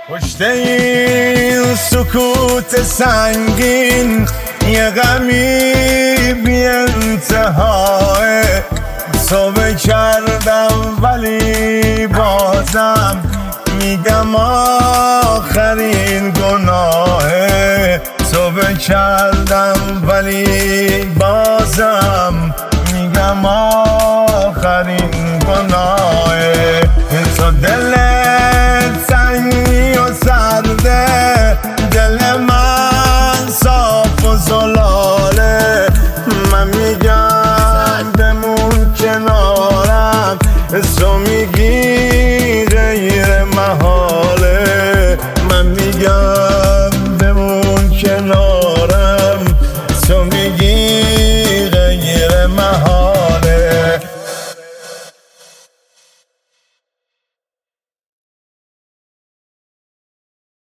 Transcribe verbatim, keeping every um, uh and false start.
پشت این سکوت سنگین یه غمی بی انتهای صبح کردم ولی بازم میگم آخرین گناهه. صبح کردم ولی بازم میگم آخرین گناهه. تو دل